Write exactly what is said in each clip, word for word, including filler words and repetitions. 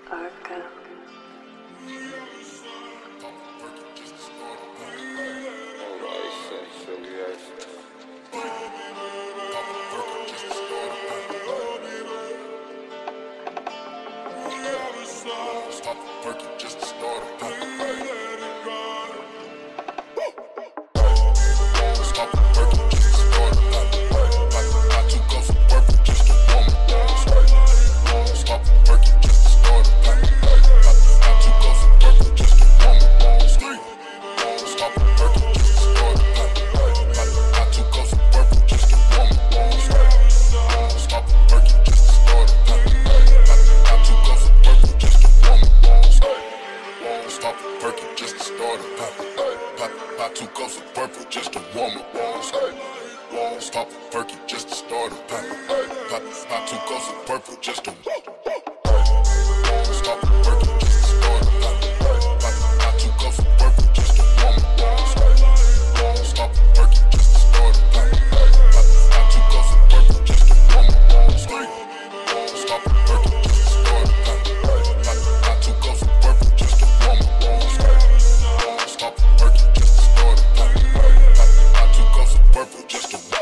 Parker. Just to start Pop two cups of purple just to warm up. Pop a perky just to start up. Pop, pop, pop two cups of purple just to pop a perky just to start up. Pop, pop, pop two cups of purple just to warm up. Pop a perky just to start up. Pop, pop, pop two cups of purple just to warm up. Pop a perky just to start up. Pop, pop, pop two cups of purple just to warm up. Pop a perky just to start up. Pop, pop, pop two cups of purple just to warm up.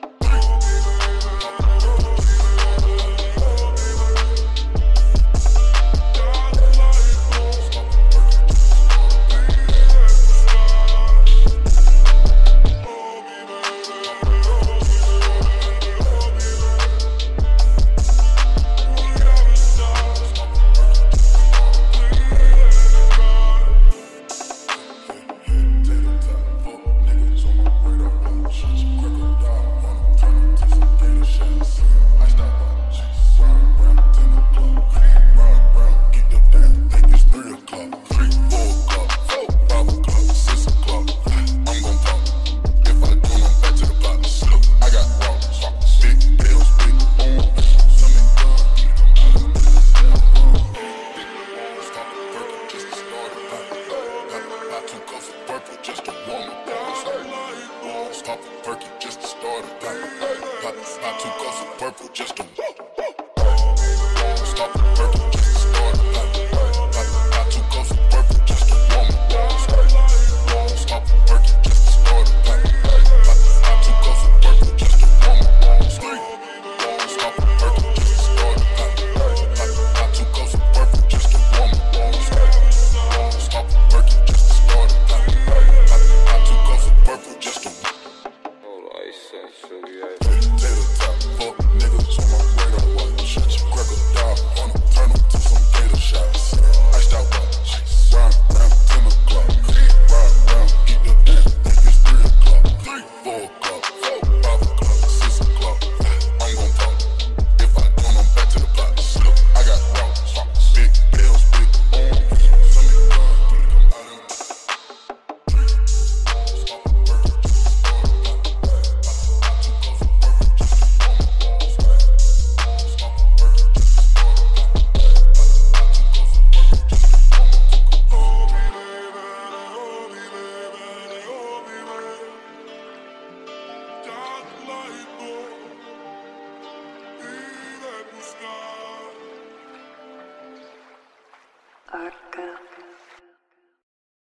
Just to warm up. Pop a perky just to start up. Pop, pop, pop two cups of purple just to